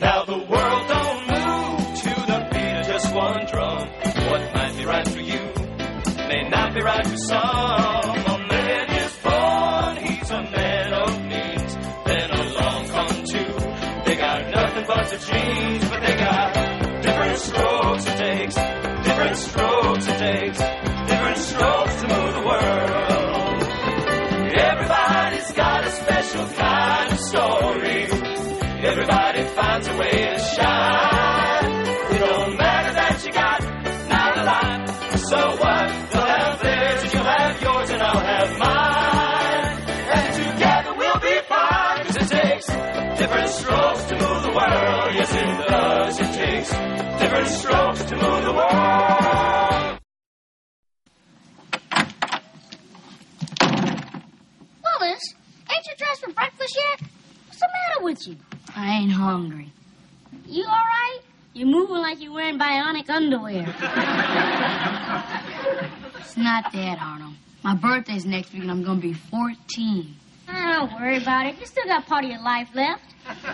Now the world don't move to the beat of just one drum. What might be right for you may not be right for some. A man is born, he's a man of means. Then along come two, they got nothing but the genes, but they got different strokes it takes, different strokes it takes, different strokes to move the world. Everybody's got a special kind of story. Everybody finds a way to shine. It don't matter that you got not a lot. So what? You'll have theirs and you'll have yours and I'll have mine. And together we'll be fine. 'Cause it takes different strokes to move the world. Yes, it does. It takes different strokes to move the world. Willis, ain't you dressed for breakfast yet? What's the matter with you? I ain't hungry. You all right? You're moving like you're wearing bionic underwear. It's not that, Arnold. My birthday's next week and I'm going to be 14. Don't worry about it. You still got part of your life left.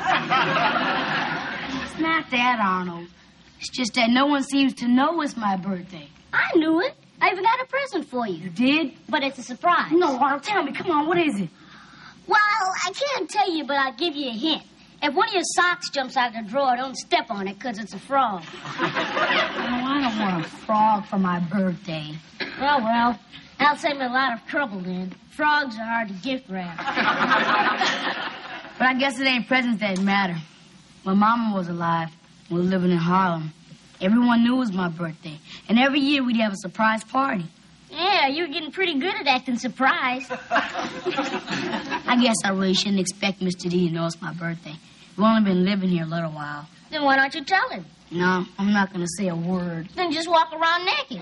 It's not that, Arnold. It's just that no one seems to know it's my birthday. I knew it. I even got a present for you. You did? But it's a surprise. No, Arnold, tell me. Come on, what is it? Well, I can't tell you, but I'll give you a hint. If one of your socks jumps out of the drawer, don't step on it, because it's a frog. No, I don't want a frog for my birthday. Well, that'll save me a lot of trouble then. Frogs are hard to gift wrap. But I guess it ain't presents that matter. When Mama was alive, we were living in Harlem. Everyone knew it was my birthday. And every year we'd have a surprise party. Yeah, you're getting pretty good at acting surprised. I guess I really shouldn't expect Mr. D to know it's my birthday. We've only been living here a little while. Then why don't you tell him? No, I'm not going to say a word. Then just walk around naked.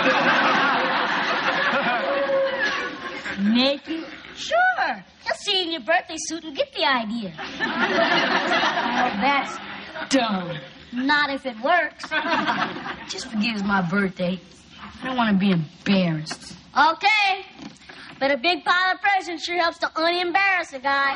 Naked? Sure. He'll see you in your birthday suit and get the idea. Oh, that's dumb. Not if it works. Just forget it's my birthday. I don't want to be embarrassed. Okay. But a big pile of presents sure helps to unembarrass a guy.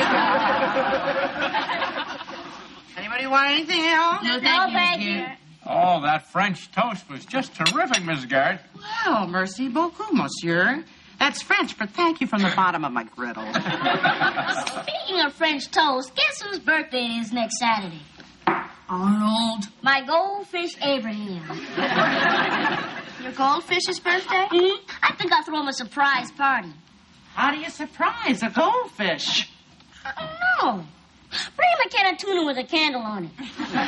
Anybody want anything else? No, Thank you. Oh, that French toast was just terrific, Miss Garrett. Well, merci beaucoup, monsieur. That's French, but thank you from the bottom of my griddle. Speaking of French toast, guess whose birthday it is next Saturday? Arnold. My goldfish Abraham. Your goldfish's birthday? Mm-hmm. I think I'll throw him a surprise party. How do you surprise a goldfish? I don't know. Bring him a can of tuna with a candle on it.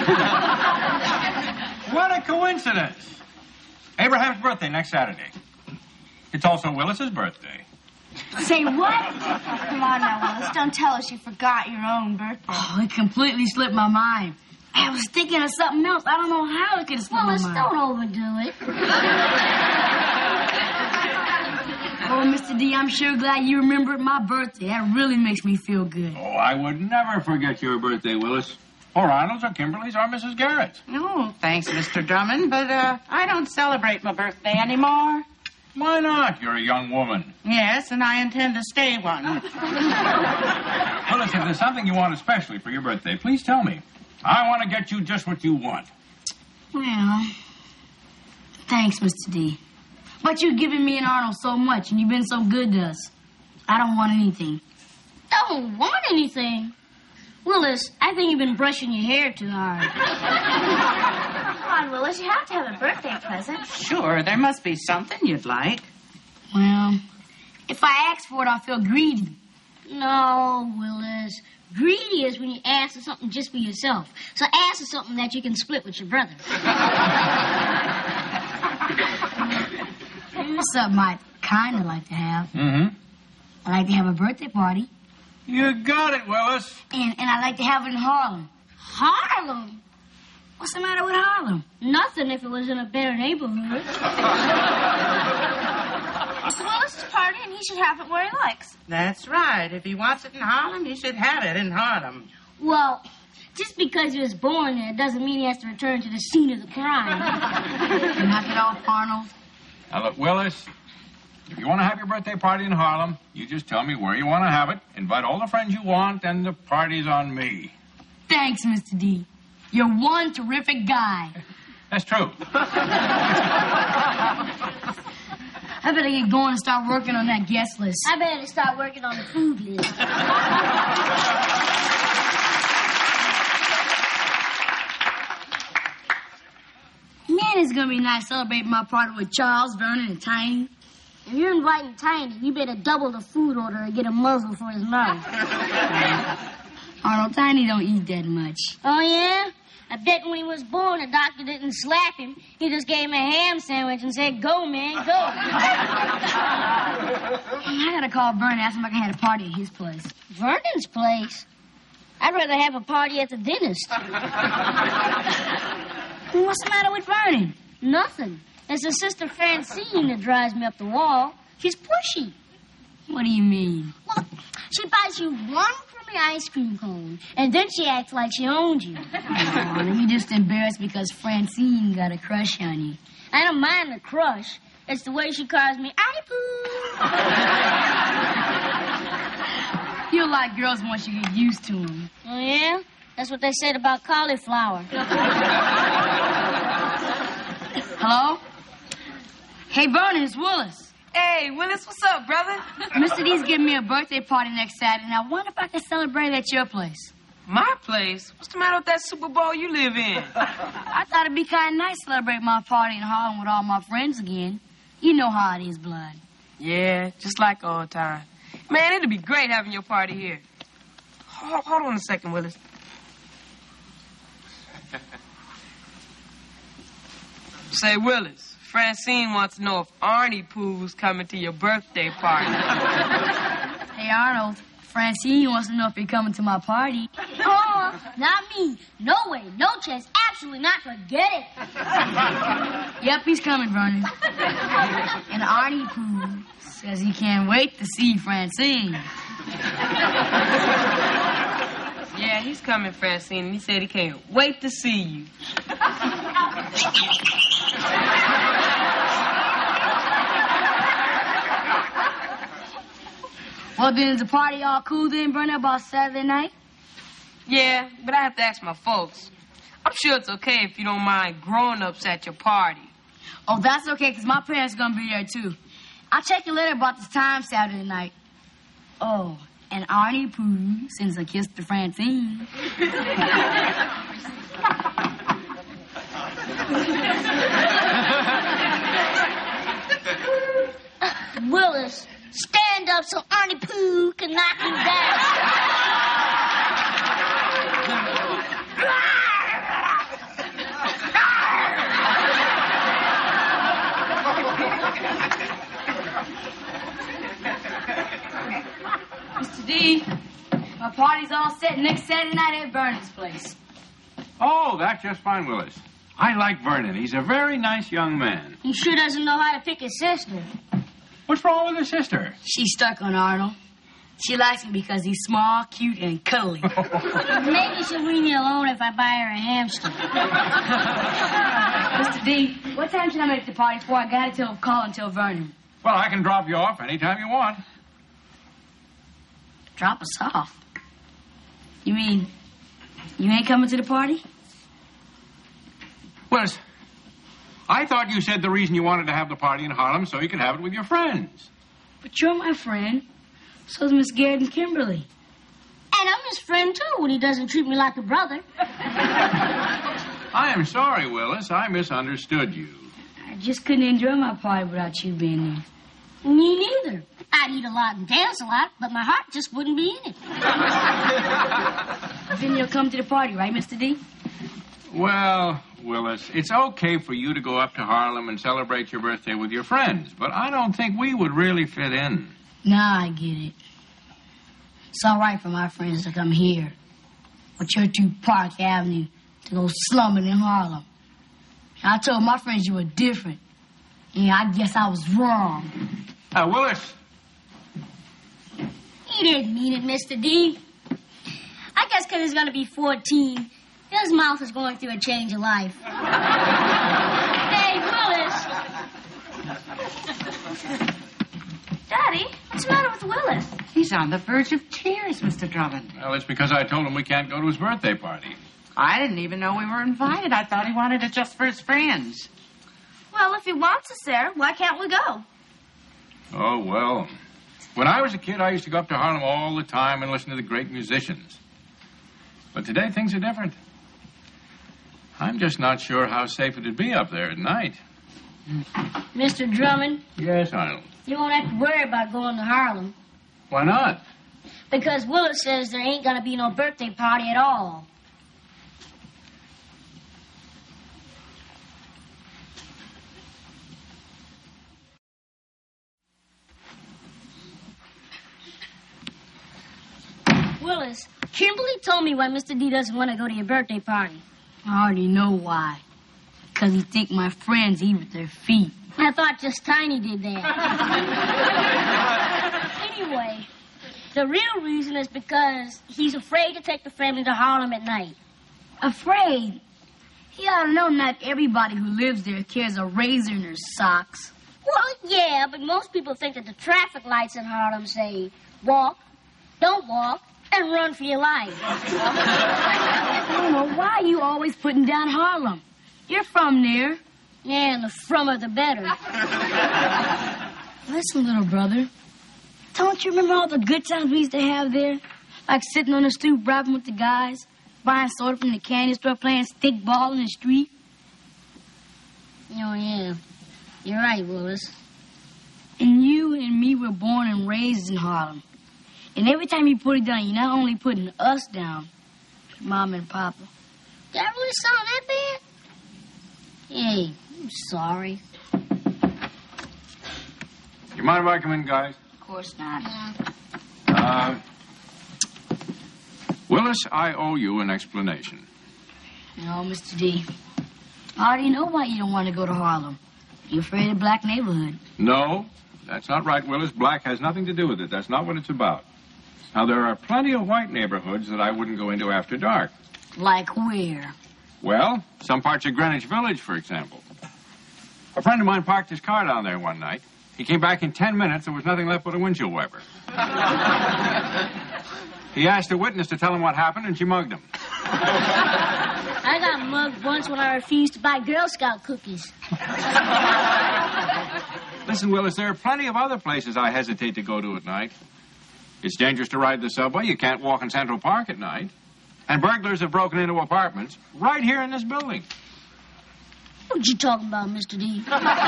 What a coincidence. Abraham's birthday next Saturday. It's also Willis's birthday. Say what? Come on now, Willis. Don't tell us you forgot your own birthday. Oh, it completely slipped my mind. I was thinking of something else. I don't know how it could have slipped Willis, my mind. don't overdo it. Oh, Mr. D, I'm sure glad you remembered my birthday. That really makes me feel good. Oh, I would never forget your birthday, Willis. Or Arnold's, or Kimberly's, or Mrs. Garrett's. No, thanks, Mr. Drummond, but I don't celebrate my birthday anymore. Why not? You're a young woman. Yes, and I intend to stay one. Willis, if there's something you want especially for your birthday, please tell me. I want to get you just what you want. Well, thanks, Mr. D. But you've given me and Arnold so much, and you've been so good to us. I don't want anything. Don't want anything? Willis, I think you've been brushing your hair too hard. Come on, Willis. You have to have a birthday present. Sure, there must be something you'd like. Well, if I ask for it, I'll feel greedy. No, Willis. Greedy is when you ask for something just for yourself. So ask for something that you can split with your brother. Here's something I'd kind of like to have. Mm-hmm. I'd like to have a birthday party. You got it, Willis. And I'd like to have it in Harlem. Harlem? What's the matter with Harlem? Nothing if it was in a better neighborhood. It's Willis's party, and he should have it where he likes. That's right. If he wants it in Harlem, he should have it in Harlem. Well, just because he was born there doesn't mean he has to return to the scene of the crime. Knock it off, Arnold. Now, look, Willis, if you want to have your birthday party in Harlem, you just tell me where you want to have it, invite all the friends you want, and the party's on me. Thanks, Mr. D. You're one terrific guy. That's true. I better get going and start working on that guest list. I better start working on the food list. Man, it's gonna be nice celebrating my party with Charles, Vernon, and Tiny. If you're inviting Tiny, you better double the food order and get a muzzle for his mouth. Arnold, Tiny don't eat that much. Oh, yeah? I bet when he was born, the doctor didn't slap him. He just gave him a ham sandwich and said, "Go, man, go." I gotta call Vernon and ask him if I can have a party at his place. Vernon's place? I'd rather have a party at the dentist. What's the matter with Vernon? Nothing. It's his sister Francine that drives me up the wall. She's pushy. What do you mean? Well, she buys you one crummy ice cream cone, and then she acts like she owns you. Oh, you're just embarrassed because Francine got a crush on you. I don't mind the crush. It's the way she calls me Arnie Poo. You like girls once you get used to them. Oh, yeah? That's what they said about cauliflower. Hello? Hey, Vernon, it's Willis. Hey, Willis, what's up, brother? Mr. D's giving me a birthday party next Saturday, and I wonder if I can celebrate at your place. My place? What's the matter with that Super Bowl you live in? I thought it'd be kind of nice to celebrate my party in Harlem with all my friends again. You know how it is, Blood. Yeah, just like old time. Man, it'd be great having your party here. Hold on a second, Willis. Say, Willis, Francine wants to know if Arnie Pooh's coming to your birthday party. Hey, Arnold, Francine wants to know if you're coming to my party. Oh, not me. No way. No chance. Absolutely not. Forget it. Yep, he's coming, Vernon. And Arnie Pooh says he can't wait to see Francine. Yeah, he's coming, Francine, and he said he can't wait to see you. Well, then, is the party all cool then, Vernon, about Saturday night? Yeah, but I have to ask my folks. I'm sure it's okay if you don't mind grown-ups at your party. Oh, that's okay, because my parents are going to be there, too. I'll check you later about the time Saturday night. Oh, and Arnie Pooh sends a kiss to Francine. Willis, stand up so Arnie Pooh can knock you down. Mr. D, my party's all set next Saturday night at Vernon's place. Oh, that's just fine, Willis. I like Vernon. He's a very nice young man. He sure doesn't know how to pick his sister. What's wrong with his sister? She's stuck on Arnold. She likes him because he's small, cute, and cuddly. Maybe she'll leave me alone if I buy her a hamster. Mr. D, what time should I make the party for? I gotta call and tell Vernon. Well, I can drop you off anytime you want. Drop us off? You mean you ain't coming to the party? Willis, I thought you said the reason you wanted to have the party in Harlem so you could have it with your friends. But you're my friend. So's Miss Garrett and Kimberly. And I'm his friend, too, when he doesn't treat me like a brother. I am sorry, Willis. I misunderstood you. I just couldn't enjoy my party without you being there. Me neither. I'd eat a lot and dance a lot, but my heart just wouldn't be in it. Then you'll come to the party, right, Mr. D? Well, Willis, it's okay for you to go up to Harlem and celebrate your birthday with your friends, but I don't think we would really fit in. Nah, I get it. It's all right for my friends to come here, but you're to Park Avenue to go slumming in Harlem. I told my friends you were different. Yeah, I guess I was wrong. Willis. He didn't mean it, Mr. D. I guess because he's going to be 14, his mouth is going through a change of life. Hey, Willis. Daddy, what's the matter with Willis? He's on the verge of tears, Mr. Drummond. Well, it's because I told him we can't go to his birthday party. I didn't even know we were invited. I thought he wanted it just for his friends. Well, if he wants us there, why can't we go? Oh, well. When I was a kid, I used to go up to Harlem all the time and listen to the great musicians. But today, things are different. I'm just not sure how safe it'd be up there at night. Mr. Drummond, Yes, Arnold. you won't have to worry about going to Harlem. Why not? Because Willis says there ain't gonna be no birthday party at all. Willis, Kimberly told me why Mr. D doesn't want to go to your birthday party. I already know why. Because he think my friends eat with their feet. I thought just Tiny did that. Anyway, the real reason is because he's afraid to take the family to Harlem at night. Afraid? He ought to know not everybody who lives there carries a razor in their socks. Well, yeah, but most people think that the traffic lights in Harlem say, walk, don't walk, and run for your life. I don't know why you always putting down Harlem. You're from there. Yeah, and the frummer the better. Listen, little brother. Don't you remember all the good times we used to have there? Like sitting on the stoop rapping with the guys, buying soda from the candy store, playing stick ball in the street? Oh, yeah. You're right, Willis. And you and me were born and raised in Harlem. And every time you put it down, you're not only putting us down, but Mom and Papa. Did I really sound that bad? Hey, I'm sorry. You mind if I come in, guys? Of course not. Willis, I owe you an explanation. No, Mr. D. I already know why you don't want to go to Harlem. You're afraid of black neighborhood. No, that's not right, Willis. Black has nothing to do with it. That's not what it's about. Now, there are plenty of white neighborhoods that I wouldn't go into after dark. Like where? Well, some parts of Greenwich Village, for example. A friend of mine parked his car down there one night. He came back in 10 minutes. There was nothing left but a windshield wiper. He asked a witness to tell him what happened, and she mugged him. I got mugged once when I refused to buy Girl Scout cookies. Listen, Willis, there are plenty of other places I hesitate to go to at night. It's dangerous to ride the subway. You can't walk in Central Park at night. And burglars have broken into apartments right here in this building. What you talking about, Mr. D?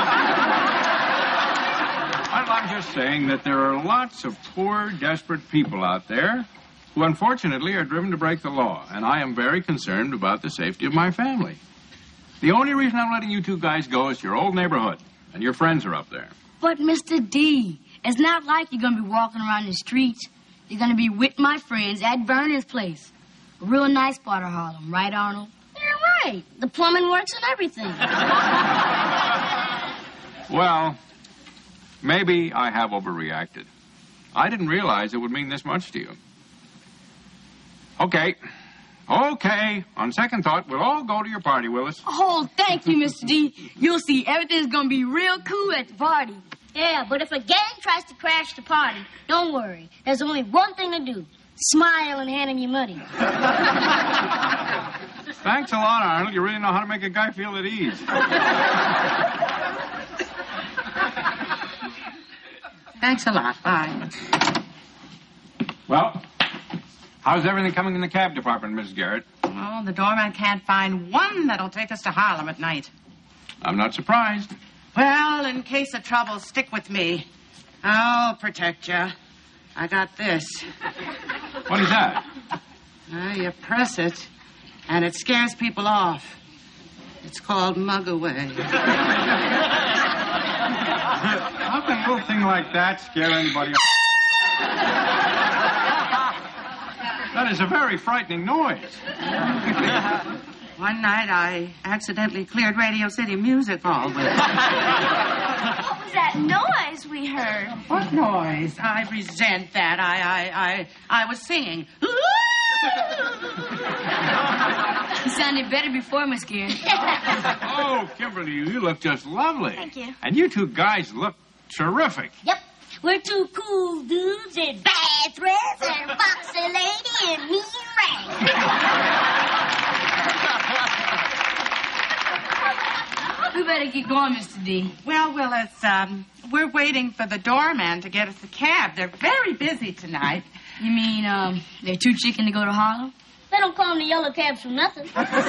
I'm just saying that there are lots of poor, desperate people out there who unfortunately are driven to break the law, and I am very concerned about the safety of my family. The only reason I'm letting you two guys go is your old neighborhood, and your friends are up there. But, Mr. D, it's not like you're going to be walking around the streets. You're going to be with my friends at Vernon's place. A real nice part of Harlem, right, Arnold? You're right. The plumbing works and everything. Well, maybe I have overreacted. I didn't realize it would mean this much to you. Okay. On second thought, we'll all go to your party, Willis. Oh, thank you, Mr. D. You'll see everything's going to be real cool at the party. Yeah, but if a gang tries to crash the party, don't worry. There's only one thing to do. Smile and hand him your money. Thanks a lot, Arnold. You really know how to make a guy feel at ease. Thanks a lot. Bye. Well, how's everything coming in the cab department, Mrs. Garrett? Oh, the doorman can't find one that'll take us to Harlem at night. I'm not surprised. Well, in case of trouble, stick with me. I'll protect you. I got this. What is that? You press it, and it scares people off. It's called Mug Away. How can a little thing like that scare anybody? That is a very frightening noise. One night, I accidentally cleared Radio City Music Hall with it. What was that noise we heard? What noise? I resent that. I was singing. You sounded better before, Miss Garrett. Oh, Kimberly, you look just lovely. Thank you. And you two guys look terrific. Yep. We're two cool dudes in bad threads and a foxy lady in mean rags. We better get going, Mr. D. Well, Willis, we're waiting for the doorman to get us a cab. They're very busy tonight. You mean, they're too chicken to go to Harlem? They don't call them the yellow cabs for nothing. Hey, Daddy,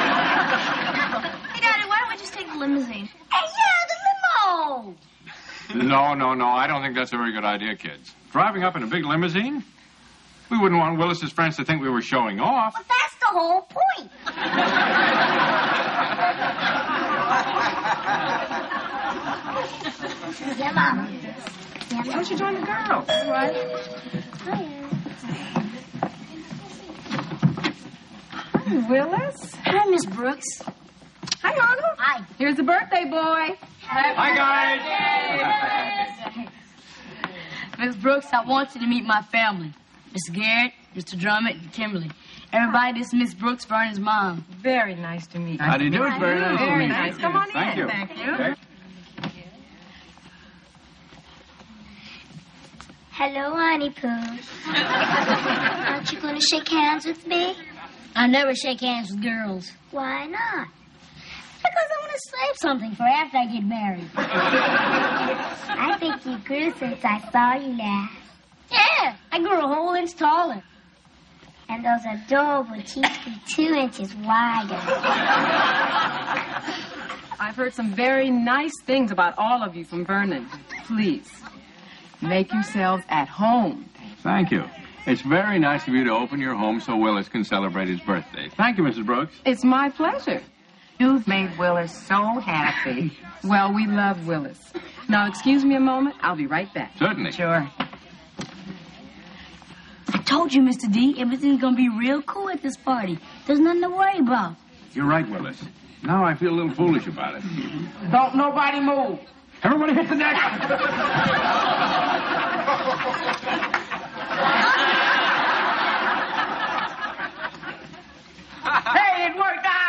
why don't we just take the limousine? Hey, yeah, the limo! No. I don't think that's a very good idea, kids. Driving up in a big limousine? We wouldn't want Willis's friends to think we were showing off. But that's the whole point. Yeah, Mama. Why don't you join the girls? Right. Hi, Willis. Hi, Miss Brooks. Hi, Arnold. Hi. Here's the birthday boy. Hi, guys. Miss Brooks, I want you to meet my family. Mr. Garrett, Mr. Drummond, and Kimberly. Everybody, this is Miss Brooks, Vernon's mom. Very nice to meet you. How do you do? It's very nice to Very meet you. nice. Come on Thank in. you. Thank you. Okay. Hello, Honey Pooh. Aren't you going to shake hands with me? I never shake hands with girls. Why not? Because I want to save something for after I get married. I think you grew since I saw you last. Yeah, I grew a whole inch taller. And those adorable cheeks be 2 inches wider. I've heard some very nice things about all of you from Vernon. Please, make yourselves at home. Thank you. It's very nice of you to open your home so Willis can celebrate his birthday. Thank you, Mrs. Brooks. It's my pleasure. You've made Willis so happy. Well, we love Willis. Now, excuse me a moment. I'll be right back. Certainly. Sure. I told you, Mr. D, everything's gonna be real cool at this party. There's nothing to worry about. You're right, Willis. Now I feel a little foolish about it. Don't nobody move. Everybody hit the deck. Hey, it worked out.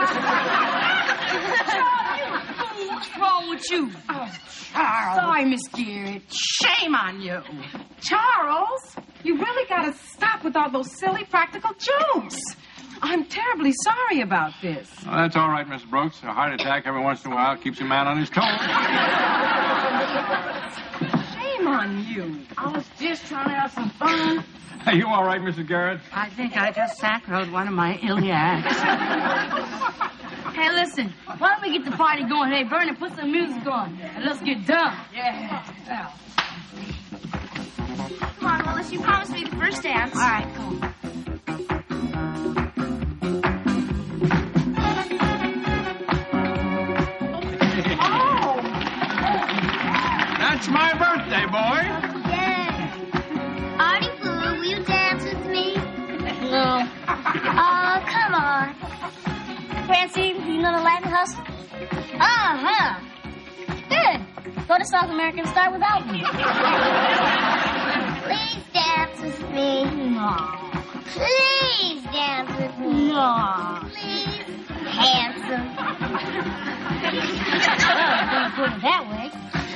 What's wrong with you? Oh, Charles. Sorry, Miss Garrett. Shame on you. Charles, you really got to stop with all those silly practical jokes. I'm terribly sorry about this. Well, that's all right, Mrs. Brooks. A heart attack every once in a while keeps a man on his toes. Shame on you. I was just trying to have some fun. Are you all right, Mrs. Garrett? I think I just sacred one of my iliacs. Hey, listen, why don't we get the party going? Hey, Vernon, put some music on, and let's get done. Yeah. Come on, Willis. You promised me the first dance. All right, come on. That's my birthday, boy. Yeah. Artie Pooh, will you dance with me? No. Oh, come on. Fancy another Latin hustle? Uh-huh. Good. Go to South America and start without me. Please dance with me. No. Please dance with me. No. Please. Handsome. Well, don't put it that way.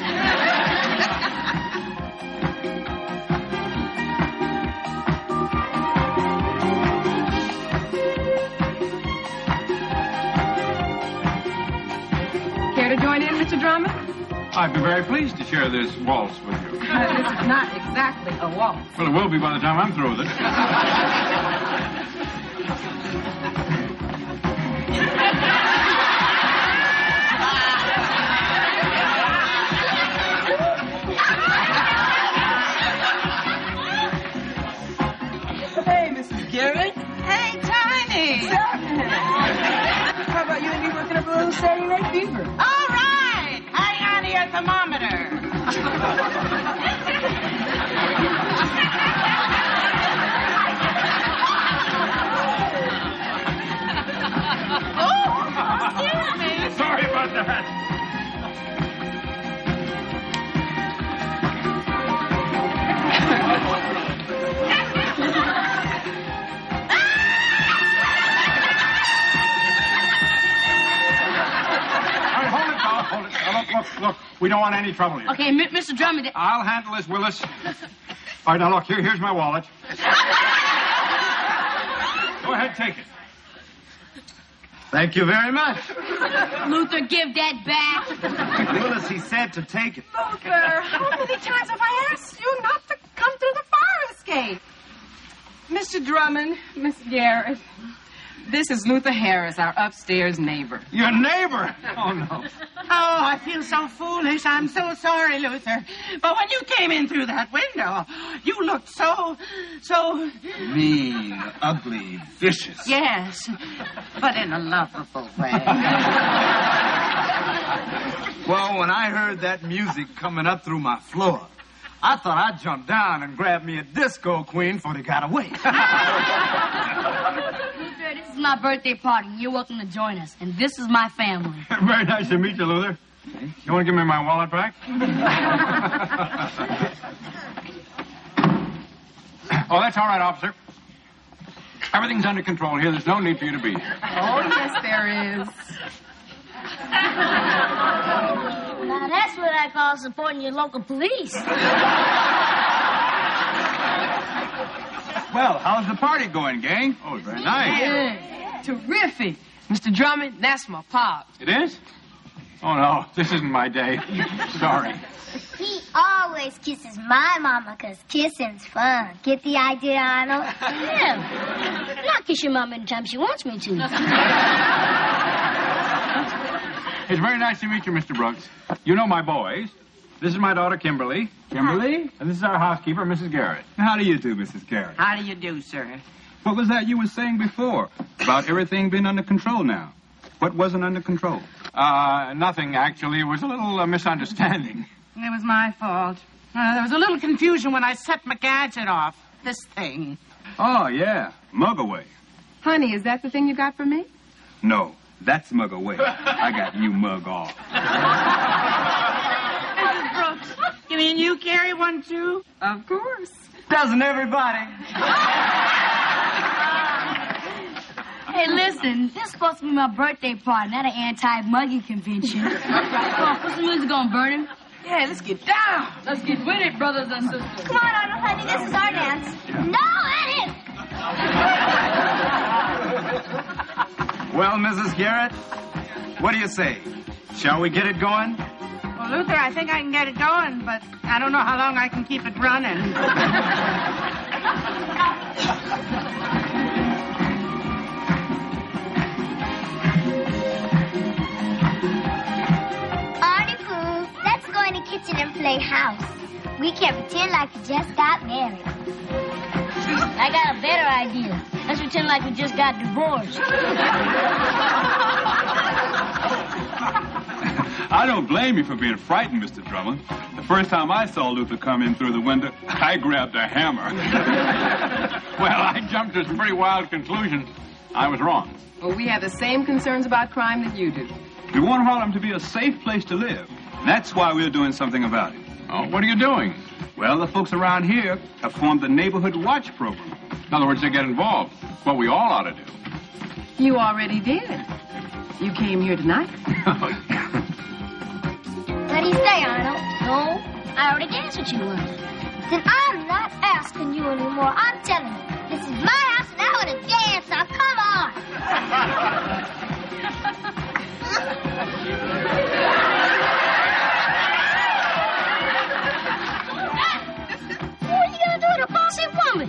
Care to join in, Mr. Drummond? I'd be very pleased to share this waltz with you. This is not exactly a waltz. Well, it will be by the time I'm through with it. Hey, Mrs. Garrett. Hey, Tiny. How about you and me working up a little Saturday Night Fever? All right. Hang on to your thermometer. Sorry about that. Hold it. Now, look. look, we don't want any trouble here. Okay, Mr. Drummond. I'll handle this, Willis. All right, now look, here's my wallet. Go ahead, take it. Thank you very much. Luther, give that back. Willis, he said to take it. Luther, how many times have I asked you not to come through the fire escape? Mr. Drummond, Miss Garrett, this is Luther Harris, our upstairs neighbor. Your neighbor? Oh, no. Oh, I feel so foolish. I'm so sorry, Luther. But when you came in through that window, you looked so... Mean, ugly, vicious. Yes, but in a lovable way. Well, when I heard that music coming up through my floor, I thought I'd jump down and grab me a disco queen before they got away. Luther, this is my birthday party, and you're welcome to join us. And this is my family. Very nice to meet you, Luther. You want to give me my wallet back? Oh, that's all right, officer. Everything's under control here. There's no need for you to be here. Oh, yes, there is. Now, that's what I call supporting your local police. Well, how's the party going, gang? Oh, very nice. Yeah. Terrific. Mr. Drummond, that's my pop. It is? Oh, no, this isn't my day. Sorry. He always kisses my mama because kissing's fun. Get the idea, Arnold? Yeah. And I'll kiss your mom anytime she wants me to. It's very nice to meet you, Mr. Brooks. You know my boys. This is my daughter, Kimberly. Kimberly? And this is our housekeeper, Mrs. Garrett. How do you do, Mrs. Garrett? How do you do, sir? What was that you were saying before about everything being under control now? What wasn't under control? Nothing, actually. It was a little misunderstanding. It was my fault. There was a little confusion when I set my gadget off. This thing. Oh, yeah. Mug away. Honey, is that the thing you got for me? No, that's mug away. I got you mug off. Mrs. Brooks, you mean you carry one, too? Of course. Doesn't everybody? Hey, listen, this is supposed to be my birthday party, not an anti-mugging convention. Come on, put some music on, Vernon. Yeah, let's get down. Let's get with it, brothers and sisters. Come on, Arnold, honey, this is our dance. No, Eddie! Well, Mrs. Garrett, what do you say? Shall we get it going? Well, Luther, I think I can get it going, but I don't know how long I can keep it running. Artie Pooh, let's go in the kitchen and play house. We can pretend like we just got married. I got a better idea. Let's pretend like we just got divorced. I don't blame you for being frightened, Mr. Drummond. The first time I saw Luther come in through the window, I grabbed a hammer. Well, I jumped to some pretty wild conclusions. I was wrong. Well, we have the same concerns about crime that you do. We want Harlem to be a safe place to live. That's why we're doing something about it. Oh, what are you doing? Well, the folks around here have formed the Neighborhood Watch Program. In other words, they get involved. What we all ought to do. You already did. You came here tonight. What do you say, Arnold? No, I already danced with you once. Then I'm not asking you anymore. I'm telling you. This is my house and I want to dance. Now, come on. What are you going to do with a bossy woman?